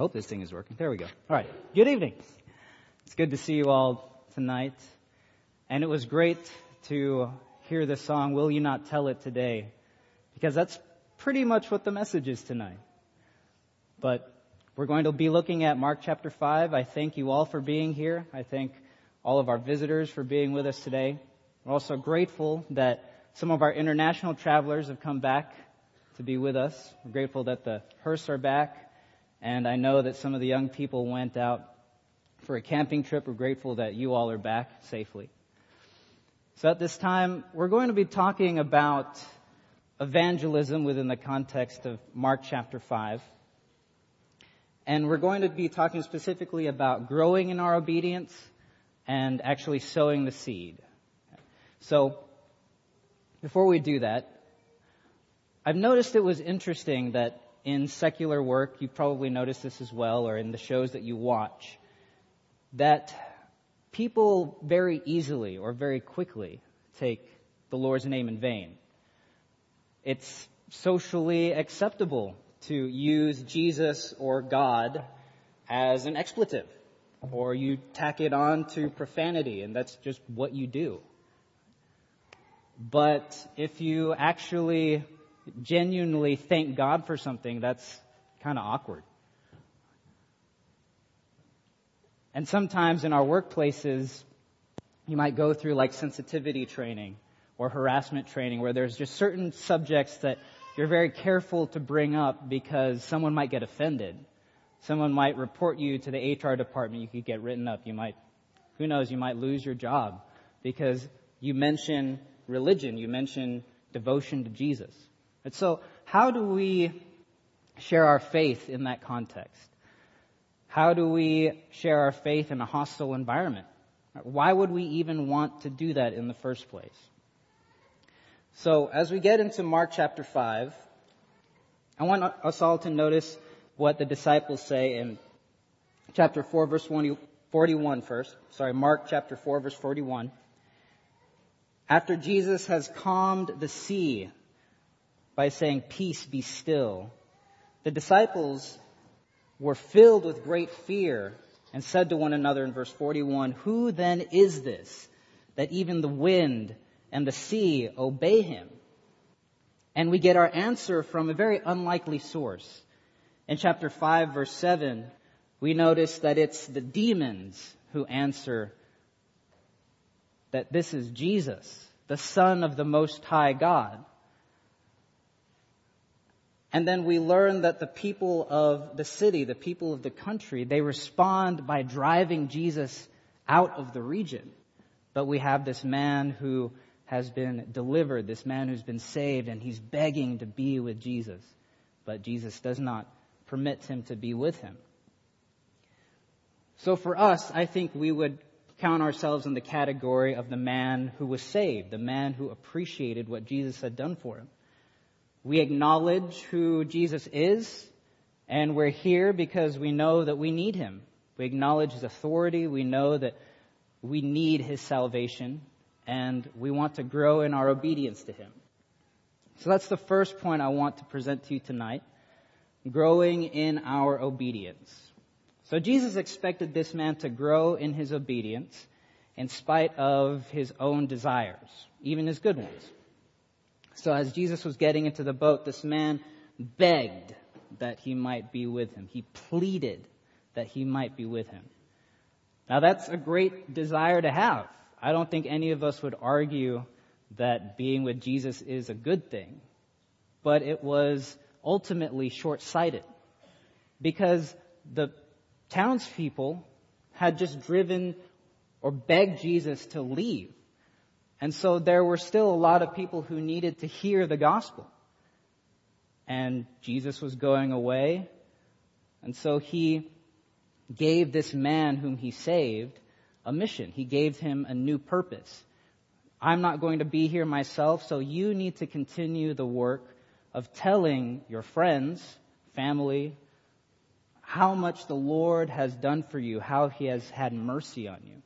hope this thing is working. There we go. All right. Good evening. It's good to see you all tonight. And it was great to hear the song, Will You Not Tell It Today? Because that's pretty much what the message is tonight. But we're going to be looking at Mark chapter 5. I thank you all for being here. I thank all of our visitors for being with us today. We're also grateful that some of our international travelers have come back to be with us. We're grateful that the Hursts are back. And I know that some of the young people went out for a camping trip. We're grateful that you all are back safely. So at this time, we're going to be talking about evangelism within the context of Mark chapter 5. And we're going to be talking specifically about growing in our obedience and actually sowing the seed. So before we do that, I've noticed it was interesting that in secular work, you've probably noticed this as well, or in the shows that you watch, that people very easily or very quickly take the Lord's name in vain. It's socially acceptable to use Jesus or God as an expletive, or you tack it on to profanity, and that's just what you do. But if you actually genuinely thank God for something, that's kind of awkward. And sometimes in our workplaces, you might go through like sensitivity training or harassment training where there's just certain subjects that you're very careful to bring up because someone might get offended. Someone might report you to the HR department. You could get written up. You might lose your job because you mention religion. You mention devotion to Jesus. And so how do we share our faith in that context? How do we share our faith in a hostile environment? Why would we even want to do that in the first place? So as we get into Mark chapter 5, I want us all to notice what the disciples say in chapter 4, verse 41 first. Mark chapter 4, verse 41. After Jesus has calmed the sea by saying, "Peace, be still," the disciples were filled with great fear and said to one another in verse 41, "Who then is this that even the wind and the sea obey him?" And we get our answer from a very unlikely source. In chapter 5, verse 7, we notice that it's the demons who answer that this is Jesus, the Son of the Most High God. And then we learn that the people of the city, the people of the country, they respond by driving Jesus out of the region. But we have this man who has been delivered, this man who's been saved, and he's begging to be with Jesus. But Jesus does not permit him to be with him. So for us, I think we would count ourselves in the category of the man who was saved, the man who appreciated what Jesus had done for him. We acknowledge who Jesus is, and we're here because we know that we need him. We acknowledge his authority. We know that we need his salvation, and we want to grow in our obedience to him. So that's the first point I want to present to you tonight, growing in our obedience. So Jesus expected this man to grow in his obedience in spite of his own desires, even his good ones. So as Jesus was getting into the boat, this man begged that he might be with him. He pleaded that he might be with him. Now that's a great desire to have. I don't think any of us would argue that being with Jesus is a good thing. But it was ultimately short-sighted because the townspeople had just driven or begged Jesus to leave. And so there were still a lot of people who needed to hear the gospel. And Jesus was going away. And so he gave this man whom he saved a mission. He gave him a new purpose. I'm not going to be here myself, so you need to continue the work of telling your friends, family, how much the Lord has done for you, how he has had mercy on you.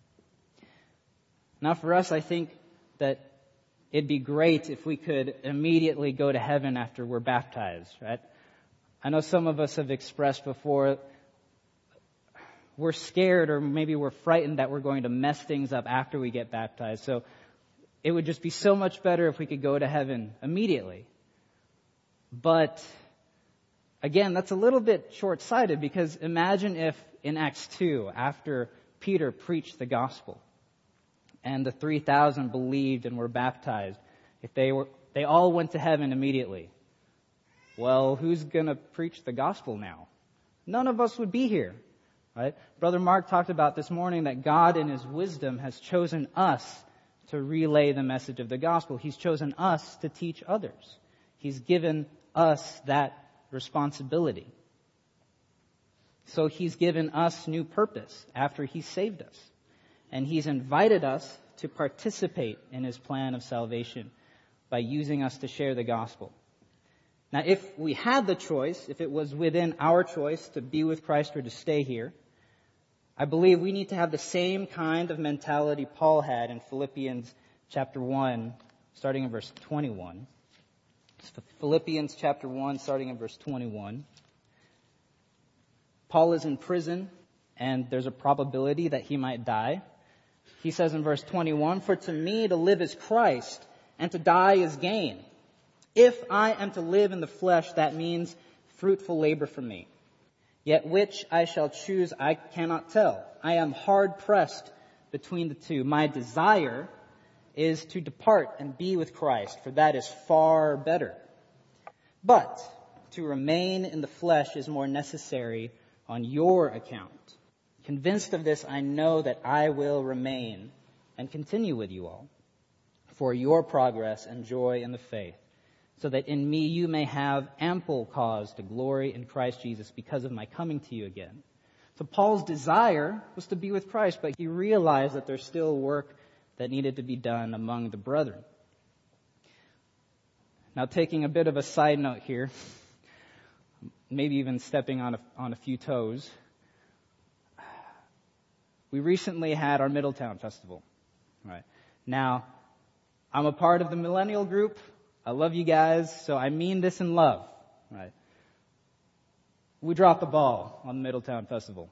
Now for us, I think that it'd be great if we could immediately go to heaven after we're baptized, right? I know some of us have expressed before, we're scared or maybe we're frightened that we're going to mess things up after we get baptized. So it would just be so much better if we could go to heaven immediately. But again, that's a little bit short-sighted, because imagine if in Acts 2, after Peter preached the gospel and the 3,000 believed and were baptized, if they all went to heaven immediately. Well, who's going to preach the gospel now? None of us would be here, right? Brother Mark talked about this morning that God in His wisdom has chosen us to relay the message of the gospel. He's chosen us to teach others. He's given us that responsibility. So He's given us new purpose after He saved us. And He's invited us to participate in His plan of salvation by using us to share the gospel. Now, if we had the choice, if it was within our choice to be with Christ or to stay here, I believe we need to have the same kind of mentality Paul had in Philippians chapter 1, starting in verse 21. Philippians chapter 1, starting in verse 21. Paul is in prison, and there's a probability that he might die. He says in verse 21, "For to me to live is Christ, and to die is gain. If I am to live in the flesh, that means fruitful labor for me. Yet which I shall choose, I cannot tell. I am hard pressed between the two. My desire is to depart and be with Christ, for that is far better. But to remain in the flesh is more necessary on your account. Convinced of this, I know that I will remain and continue with you all for your progress and joy in the faith, so that in me you may have ample cause to glory in Christ Jesus because of my coming to you again." So Paul's desire was to be with Christ, but he realized that there's still work that needed to be done among the brethren. Now, taking a bit of a side note here, maybe even stepping on a few toes, we recently had our Middletown Festival. Right. Now, I'm a part of the millennial group. I love you guys, so I mean this in love. Right. We dropped the ball on the Middletown Festival.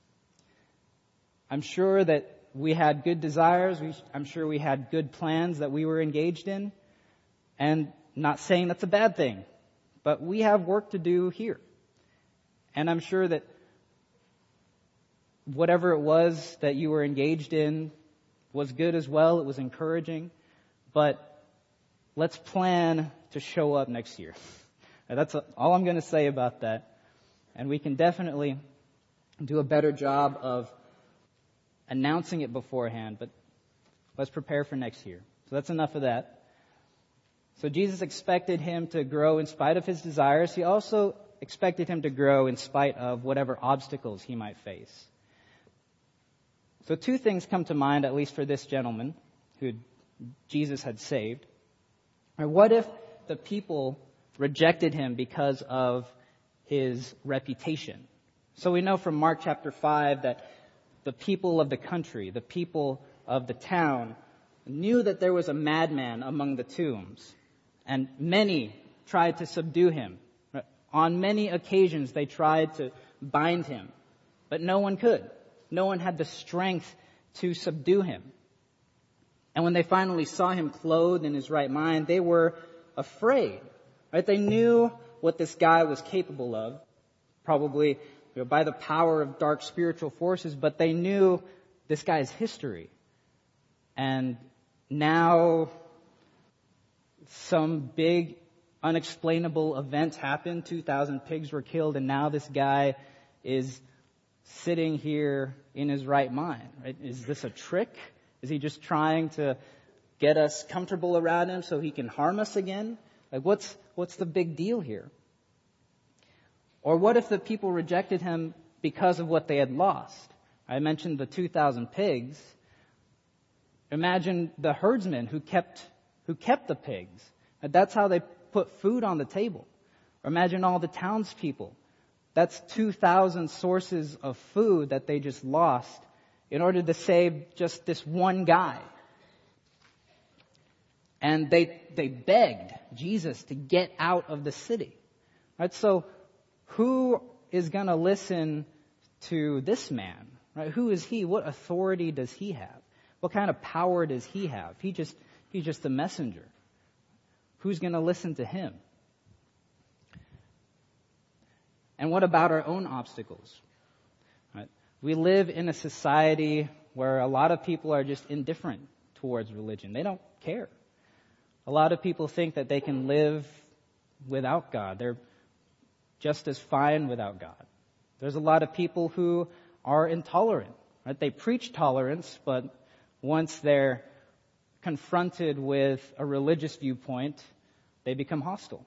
I'm sure that we had good desires. I'm sure we had good plans that we were engaged in. And not saying that's a bad thing, but we have work to do here. And I'm sure that whatever it was that you were engaged in was good as well. It was encouraging. But let's plan to show up next year. That's all I'm going to say about that. And we can definitely do a better job of announcing it beforehand, but let's prepare for next year. So that's enough of that. So Jesus expected him to grow in spite of his desires. He also expected him to grow in spite of whatever obstacles he might face. So two things come to mind, at least for this gentleman who Jesus had saved. Or what if the people rejected him because of his reputation? So we know from Mark chapter 5 that the people of the country, the people of the town, knew that there was a madman among the tombs. And many tried to subdue him. On many occasions they tried to bind him, but no one could. No one had the strength to subdue him. And when they finally saw him clothed in his right mind, they were afraid. Right? They knew what this guy was capable of, probably by the power of dark spiritual forces, but they knew this guy's history. And now some big unexplainable event happened. 2,000 pigs were killed, and now this guy is sitting here in his right mind. Right? Is this a trick? Is he just trying to get us comfortable around him so he can harm us again? Like, what's the big deal here? Or what if the people rejected him because of what they had lost? I mentioned the 2,000 pigs. Imagine the herdsmen who kept the pigs. And that's how they put food on the table. Or imagine all the townspeople. That's 2,000 sources of food that they just lost in order to save just this one guy. And they begged Jesus to get out of the city. Right? So who is going to listen to this man? Right? Who is he? What authority does he have? What kind of power does he have? He's just a messenger. Who's going to listen to him? And what about our own obstacles? Right? We live in a society where a lot of people are just indifferent towards religion. They don't care. A lot of people think that they can live without God. They're just as fine without God. There's a lot of people who are intolerant. Right? They preach tolerance, but once they're confronted with a religious viewpoint, they become hostile.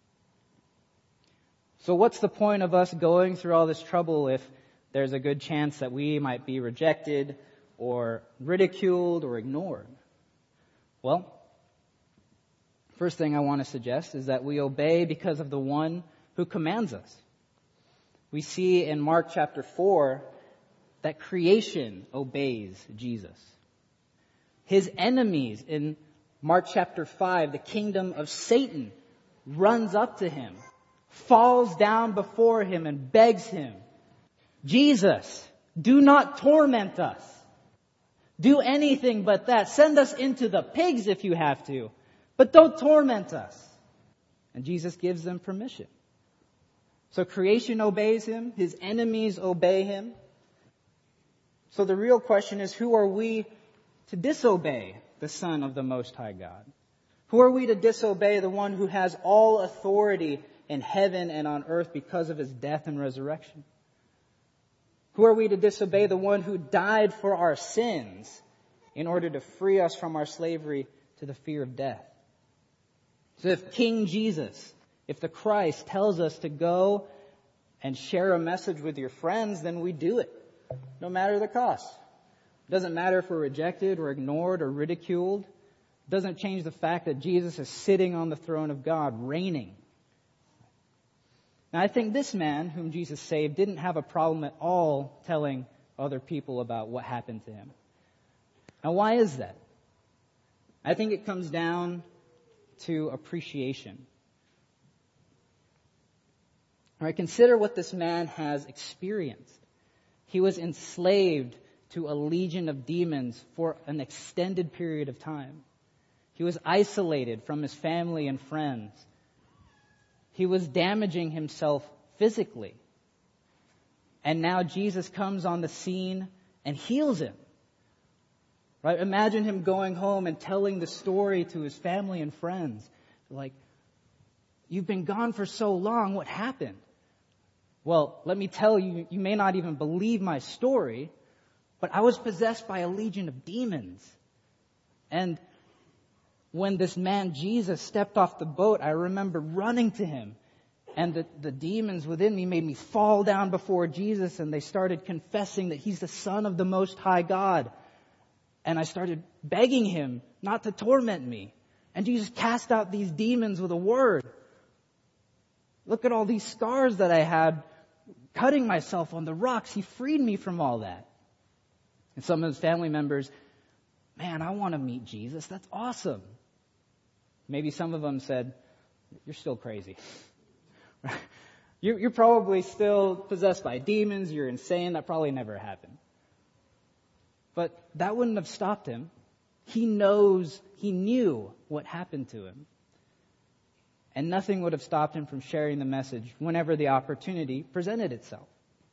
So what's the point of us going through all this trouble if there's a good chance that we might be rejected or ridiculed or ignored? Well, first thing I want to suggest is that we obey because of the one who commands us. We see in Mark chapter 4 that creation obeys Jesus. His enemies in Mark chapter 5, the kingdom of Satan, runs up to him, falls down before him and begs him, Jesus, do not torment us. Do anything but that. Send us into the pigs if you have to, but don't torment us. And Jesus gives them permission. So creation obeys him. His enemies obey him. So the real question is, who are we to disobey the Son of the Most High God? Who are we to disobey the one who has all authority in heaven and on earth because of his death and resurrection? Who are we to disobey the one who died for our sins in order to free us from our slavery to the fear of death? So if King Jesus, if the Christ tells us to go and share a message with your friends, then we do it, no matter the cost. It doesn't matter if we're rejected or ignored or ridiculed. It doesn't change the fact that Jesus is sitting on the throne of God, reigning. Now, I think this man whom Jesus saved didn't have a problem at all telling other people about what happened to him. Now, why is that? I think it comes down to appreciation. All right, consider what this man has experienced. He was enslaved to a legion of demons for an extended period of time. He was isolated from his family and friends. He was damaging himself physically. And now Jesus comes on the scene and heals him. Right? Imagine him going home and telling the story to his family and friends. Like, you've been gone for so long, what happened? Well, let me tell you, you may not even believe my story, but I was possessed by a legion of demons. And when this man Jesus stepped off the boat, I remember running to him. And the demons within me made me fall down before Jesus, and they started confessing that he's the Son of the Most High God. And I started begging him not to torment me. And Jesus cast out these demons with a word. Look at all these scars that I had cutting myself on the rocks. He freed me from all that. And some of his family members, man, I want to meet Jesus. That's awesome. Maybe some of them said, you're still crazy. You're probably still possessed by demons. You're insane. That probably never happened. But that wouldn't have stopped him. He knew what happened to him. And nothing would have stopped him from sharing the message whenever the opportunity presented itself.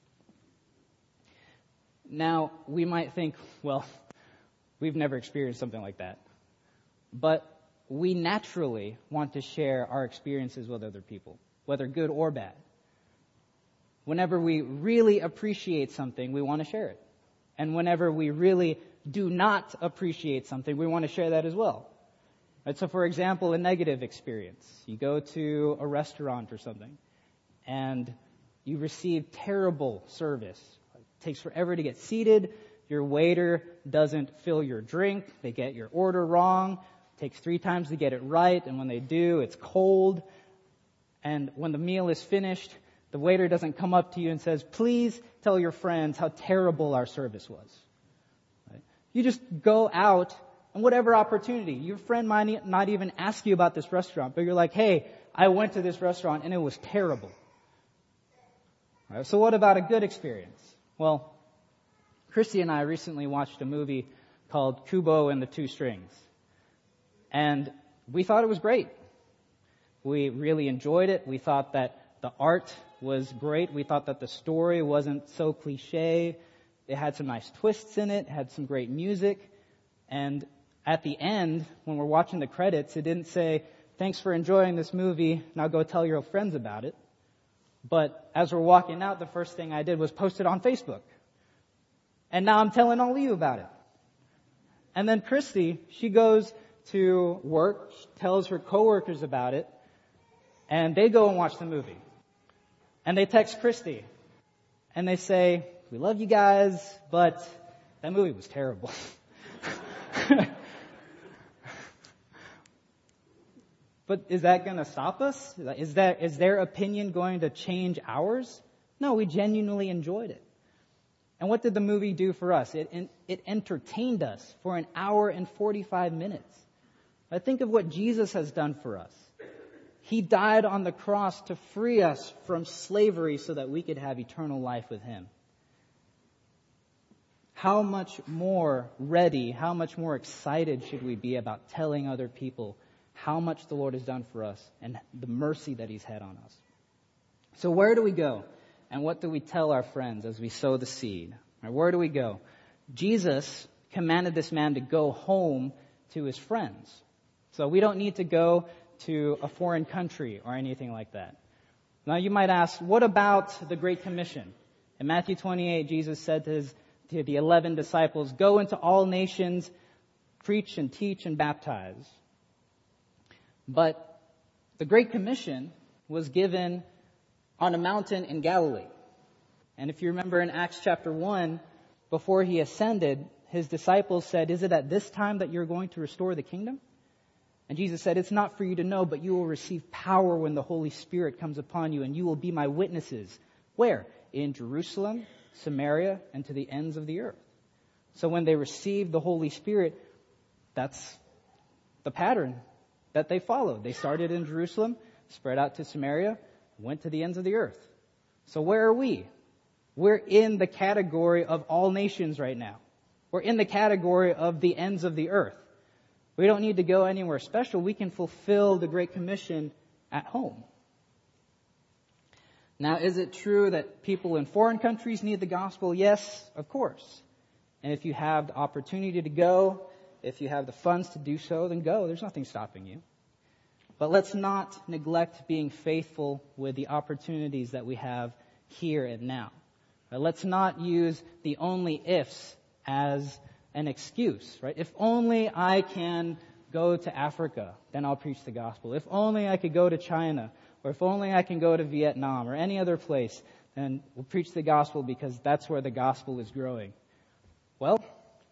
Now, we might think, well, we've never experienced something like that. But we naturally want to share our experiences with other people, whether good or bad. Whenever we really appreciate something, we want to share it. And whenever we really do not appreciate something, we want to share that as well. Right? So, for example, a negative experience. You go to a restaurant or something, and you receive terrible service. It takes forever to get seated. Your waiter doesn't fill your drink. They get your order wrong. It takes 3 times to get it right, and when they do, it's cold. And when the meal is finished, the waiter doesn't come up to you and says, please tell your friends how terrible our service was. Right? You just go out on whatever opportunity. Your friend might not even ask you about this restaurant, but you're like, hey, I went to this restaurant and it was terrible. So what about a good experience? Well, Christy and I recently watched a movie called Kubo and the Two Strings. And we thought it was great. We really enjoyed it. We thought that the art was great. We thought that the story wasn't so cliche. It had some nice twists in it, had some great music. And at the end, when we're watching the credits, it didn't say, "Thanks for enjoying this movie. Now go tell your friends about it." But as we're walking out, the first thing I did was post it on Facebook. And now I'm telling all of you about it. And then Christy, she goes to work, tells her coworkers about it, and they go and watch the movie. And they text Christy, and they say, "We love you guys, but that movie was terrible." But is that going to stop us? Is their opinion going to change ours? No, we genuinely enjoyed it. And what did the movie do for us? It entertained us for an hour and 45 minutes. I think of what Jesus has done for us. He died on the cross to free us from slavery so that we could have eternal life with Him. How much more ready, how much more excited should we be about telling other people how much the Lord has done for us and the mercy that He's had on us? So where do we go? And what do we tell our friends as we sow the seed? Or where do we go? Jesus commanded this man to go home to his friends. So we don't need to go to a foreign country or anything like that. Now you might ask, what about the Great Commission? In Matthew 28, Jesus said to the 11 disciples, "Go into all nations, preach and teach and baptize." But the Great Commission was given on a mountain in Galilee. And if you remember in Acts chapter 1, before He ascended, His disciples said, "Is it at this time that you're going to restore the kingdom?" And Jesus said, "It's not for you to know, but you will receive power when the Holy Spirit comes upon you, and you will be my witnesses." Where? In Jerusalem, Samaria, and to the ends of the earth. So when they received the Holy Spirit, that's the pattern that they followed. They started in Jerusalem, spread out to Samaria, went to the ends of the earth. So where are we? We're in the category of all nations right now. We're in the category of the ends of the earth. We don't need to go anywhere special. We can fulfill the Great Commission at home. Now, is it true that people in foreign countries need the gospel? Yes, of course. And if you have the opportunity to go, if you have the funds to do so, then go. There's nothing stopping you. But let's not neglect being faithful with the opportunities that we have here and now. Let's not use the only ifs as an excuse, right? If only I can go to Africa, then I'll preach the gospel. If only I could go to China, or if only I can go to Vietnam or any other place, then we'll preach the gospel because that's where the gospel is growing. Well,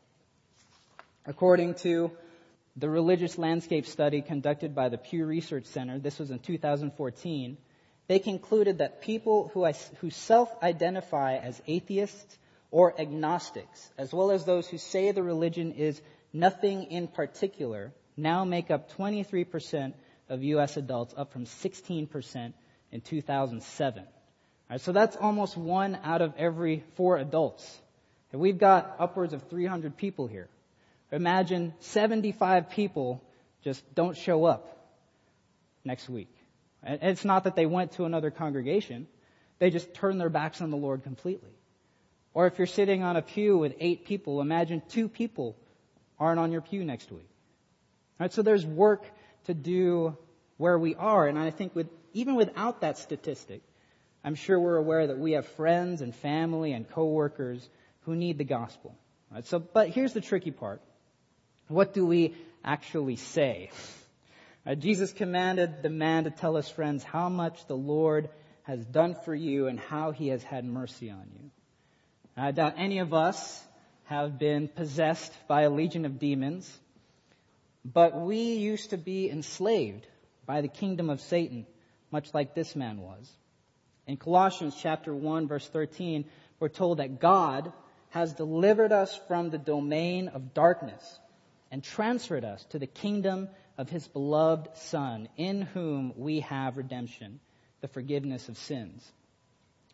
according to the religious landscape study conducted by the Pew Research Center, this was in 2014, they concluded that people who self-identify as atheists or agnostics, as well as those who say the religion is nothing in particular, now make up 23% of U.S. adults, up from 16% in 2007. All right, so that's almost 1 out of every 4 adults. And we've got upwards of 300 people here. Imagine 75 people just don't show up next week. And it's not that they went to another congregation. They just turned their backs on the Lord completely. Or if you're sitting on a pew with 8 people, imagine 2 people aren't on your pew next week. All right, so there's work to do where we are. And I think even without that statistic, I'm sure we're aware that we have friends and family and coworkers who need the gospel. All right, but here's the tricky part. What do we actually say? Jesus commanded the man to tell his friends how much the Lord has done for you and how He has had mercy on you. I doubt any of us have been possessed by a legion of demons, but we used to be enslaved by the kingdom of Satan, much like this man was. In Colossians chapter 1, verse 13, we're told that God has delivered us from the domain of darkness and transferred us to the kingdom of His beloved Son, in whom we have redemption, the forgiveness of sins.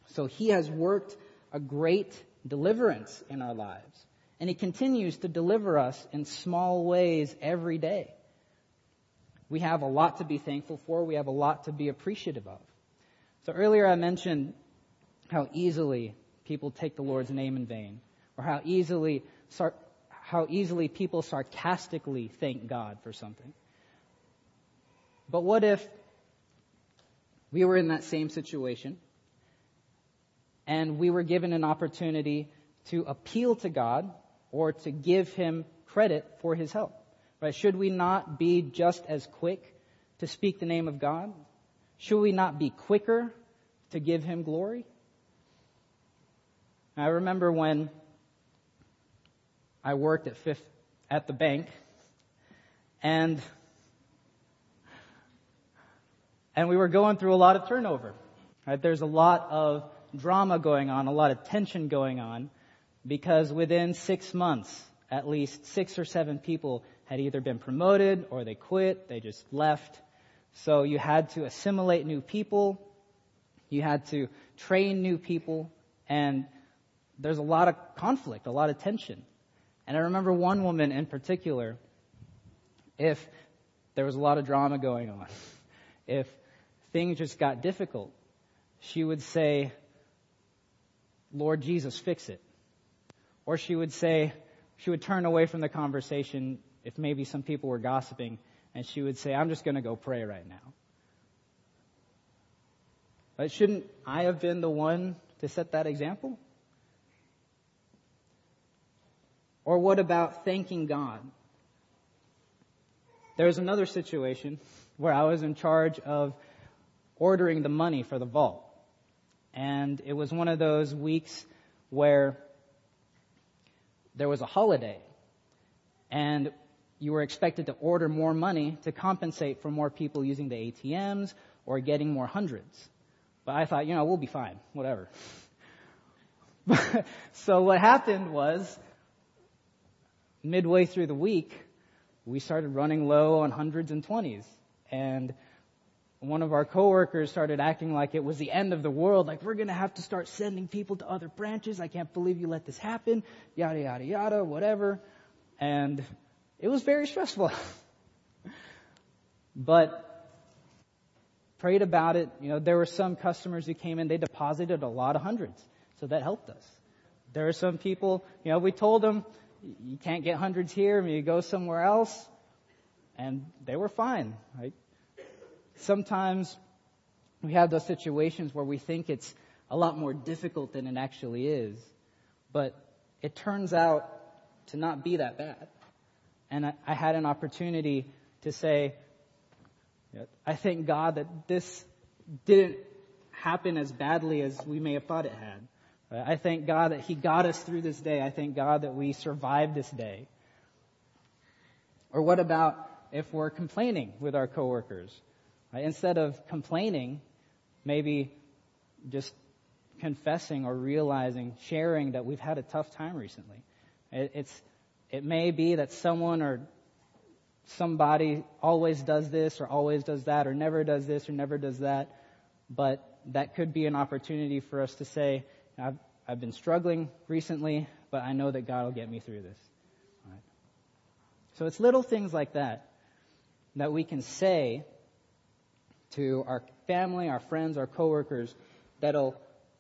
So he has worked a great deliverance in our lives. And he continues to deliver us in small ways every day. We have a lot to be thankful for. We have a lot to be appreciative of. So earlier I mentioned how easily people take the Lord's name in vain, or how easily people sarcastically thank God for something. But what if we were in that same situation and we were given an opportunity to appeal to God or to give him credit for his help? Right? Should we not be just as quick to speak the name of God? Should we not be quicker to give him glory? I remember when I worked at the bank, and we were going through a lot of turnover. Right? There's a lot of drama going on, a lot of tension going on, because within 6 months, at least 6 or 7 people had either been promoted or they quit, they just left. So you had to assimilate new people, you had to train new people, and there's a lot of conflict, a lot of tension. And I remember one woman in particular, if there was a lot of drama going on, if things just got difficult, she would say, "Lord Jesus, fix it." Or she would turn away from the conversation if maybe some people were gossiping, and she would say, "I'm just going to go pray right now." But shouldn't I have been the one to set that example? Or what about thanking God? There was another situation where I was in charge of ordering the money for the vault. And it was one of those weeks where there was a holiday. And you were expected to order more money to compensate for more people using the ATMs or getting more hundreds. But I thought, we'll be fine, whatever. So what happened was, midway through the week, we started running low on hundreds and 20s. And one of our coworkers started acting like it was the end of the world, like, we're going to have to start sending people to other branches. I can't believe you let this happen, yada, yada, yada, whatever. And it was very stressful. But prayed about it. There were some customers who came in, they deposited a lot of hundreds. So that helped us. There are some people, we told them, you can't get hundreds here, you go somewhere else. And they were fine, right? Sometimes we have those situations where we think it's a lot more difficult than it actually is. But it turns out to not be that bad. And I had an opportunity to say, I thank God that this didn't happen as badly as we may have thought it had. I thank God that he got us through this day. I thank God that we survived this day. Or what about if we're complaining with our coworkers? Instead of complaining, maybe just confessing or realizing, sharing that we've had a tough time recently. It may be that someone or somebody always does this or always does that or never does this or never does that. But that could be an opportunity for us to say, I've been struggling recently, but I know that God will get me through this. All right. So it's little things like that we can say to our family, our friends, our coworkers, that'll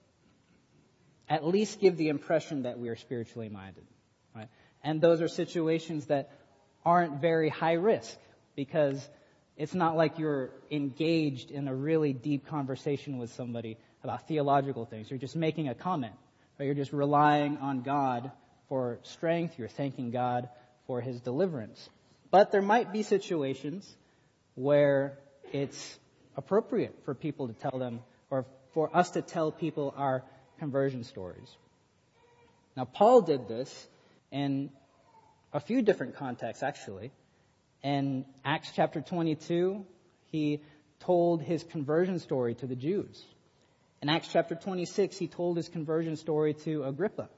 at least give the impression that we are spiritually minded. Right? And those are situations that aren't very high risk, because it's not like you're engaged in a really deep conversation with somebody about theological things. You're just making a comment, or you're just relying on God for strength. You're thanking God for his deliverance. But there might be situations where it's appropriate for people to tell them, or for us to tell people our conversion stories. Now, Paul did this in a few different contexts, actually. In Acts chapter 22, he told his conversion story to the Jews. In Acts chapter 26, he told his conversion story to Agrippa.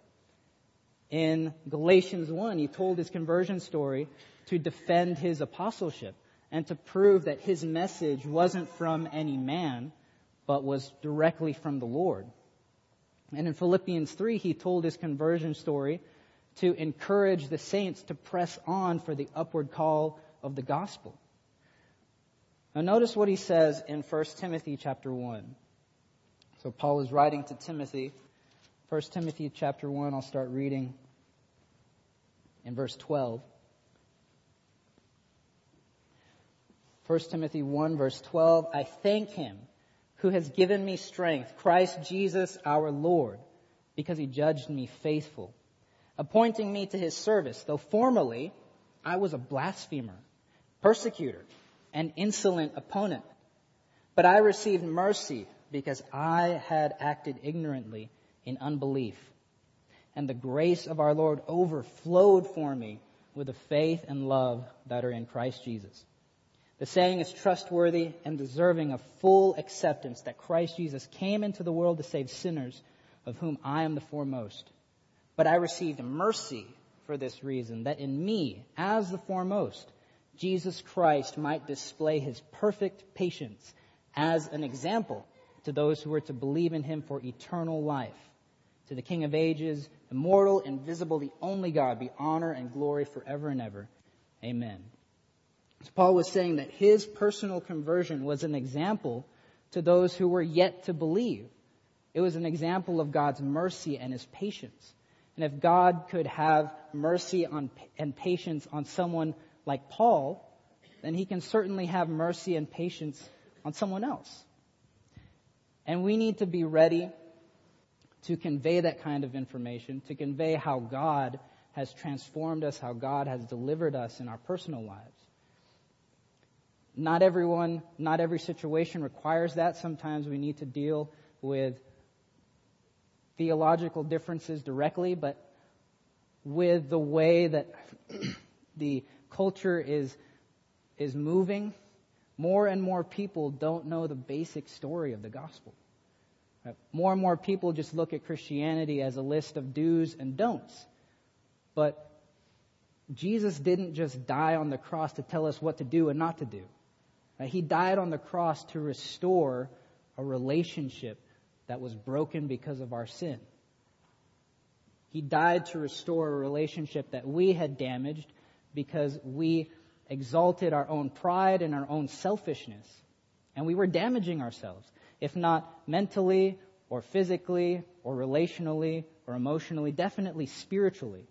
In Galatians 1, he told his conversion story to defend his apostleship and to prove that his message wasn't from any man, but was directly from the Lord. And in Philippians 3, he told his conversion story to encourage the saints to press on for the upward call of the gospel. Now notice what he says in 1 Timothy chapter 1. So Paul is writing to Timothy. 1 Timothy chapter 1, I'll start reading in verse 12. 1 Timothy 1 verse 12, I thank him who has given me strength, Christ Jesus our Lord, because he judged me faithful, appointing me to his service, though formerly I was a blasphemer, persecutor, and insolent opponent. But I received mercy because I had acted ignorantly in unbelief. And the grace of our Lord overflowed for me with the faith and love that are in Christ Jesus. The saying is trustworthy and deserving of full acceptance that Christ Jesus came into the world to save sinners, of whom I am the foremost. But I received mercy for this reason, that in me, as the foremost, Jesus Christ might display his perfect patience as an example to those who are to believe in him for eternal life. To the King of ages, immortal, invisible, the only God, be honor and glory forever and ever. Amen. So Paul was saying that his personal conversion was an example to those who were yet to believe. It was an example of God's mercy and his patience. And if God could have mercy and patience on someone like Paul, then he can certainly have mercy and patience on someone else. And we need to be ready to convey that kind of information, to convey how God has transformed us, how God has delivered us in our personal lives. Not every situation requires that. Sometimes we need to deal with theological differences directly, but with the way that the culture is moving, more and more people don't know the basic story of the gospel. Right? More and more people just look at Christianity as a list of do's and don'ts. But Jesus didn't just die on the cross to tell us what to do and not to do. Right? He died on the cross to restore a relationship that was broken because of our sin. He died to restore a relationship that we had damaged because we exalted our own pride and our own selfishness. And we were damaging ourselves, if not mentally or physically or relationally or emotionally, definitely spiritually.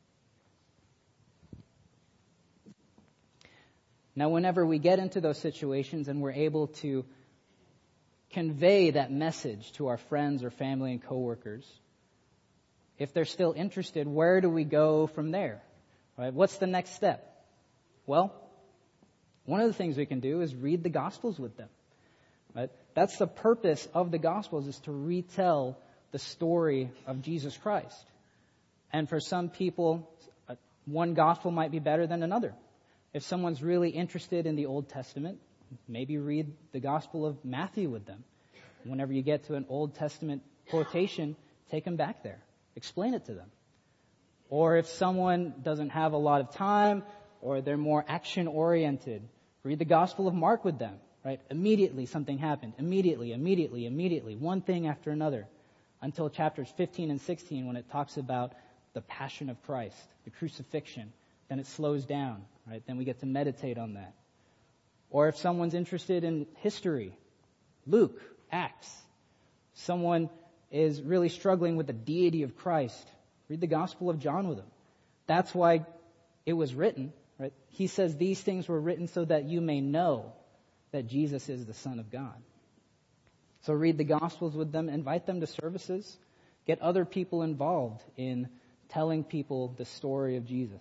Now, whenever we get into those situations and we're able to convey that message to our friends or family and coworkers, if they're still interested, where do we go from there? Right? What's the next step? Well, one of the things we can do is read the Gospels with them. Right? That's the purpose of the Gospels, is to retell the story of Jesus Christ. And for some people, one Gospel might be better than another. If someone's really interested in the Old Testament, maybe read the Gospel of Matthew with them. Whenever you get to an Old Testament quotation, take them back there. Explain it to them. Or if someone doesn't have a lot of time, or they're more action-oriented, read the Gospel of Mark with them. Right? Immediately something happened. Immediately. One thing after another. Until chapters 15 and 16 when it talks about the passion of Christ, the crucifixion. Then it slows down. Right? Then we get to meditate on that. Or if someone's interested in history, Luke, Acts. Someone is really struggling with the deity of Christ, read the Gospel of John with them. That's why it was written. Right? He says these things were written so that you may know that Jesus is the Son of God. So read the Gospels with them, invite them to services, get other people involved in telling people the story of Jesus.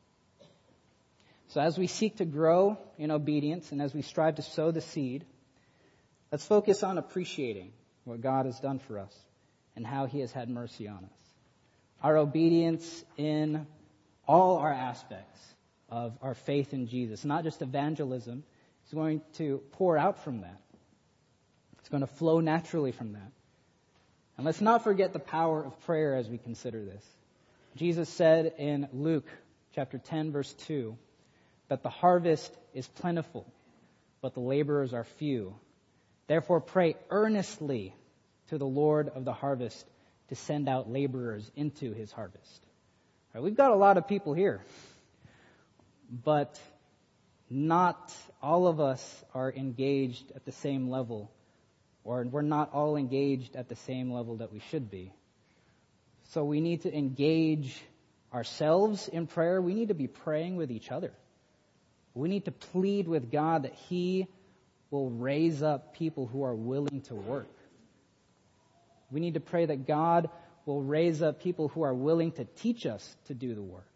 So as we seek to grow in obedience and as we strive to sow the seed, let's focus on appreciating what God has done for us and how he has had mercy on us. Our obedience in all our aspects of our faith in Jesus, not just evangelism, is going to pour out from that. It's going to flow naturally from that. And let's not forget the power of prayer as we consider this. Jesus said in Luke chapter 10, verse 2, that the harvest is plentiful, but the laborers are few. Therefore pray earnestly to the Lord of the harvest to send out laborers into his harvest. Right, we've got a lot of people here, but not all of us are engaged at the same level, or we're not all engaged at the same level that we should be. So we need to engage ourselves in prayer. We need to be praying with each other. We need to plead with God that He will raise up people who are willing to work. We need to pray that God will raise up people who are willing to teach us to do the work.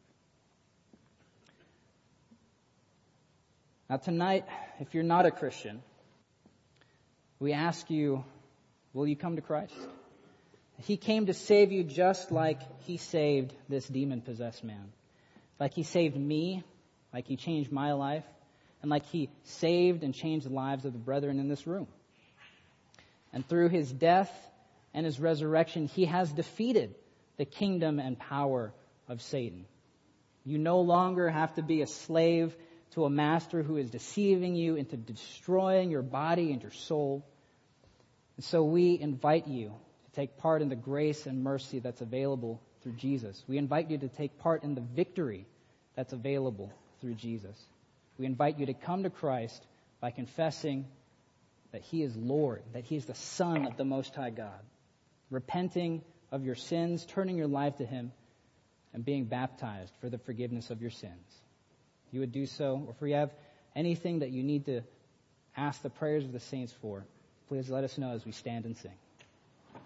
Now tonight, if you're not a Christian, we ask you, will you come to Christ? He came to save you just like He saved this demon-possessed man. Like He saved me, like He changed my life, and like He saved and changed the lives of the brethren in this room. And through His death and His resurrection, He has defeated the kingdom and power of Satan. You no longer have to be a slave to a master who is deceiving you into destroying your body and your soul. And so we invite you to take part in the grace and mercy that's available through Jesus. We invite you to take part in the victory that's available through Jesus. We invite you to come to Christ by confessing that He is Lord, that He is the Son of the Most High God, repenting of your sins, turning your life to Him, and being baptized for the forgiveness of your sins. If you would do so, or if we have anything that you need to ask the prayers of the saints for, please let us know as we stand and sing.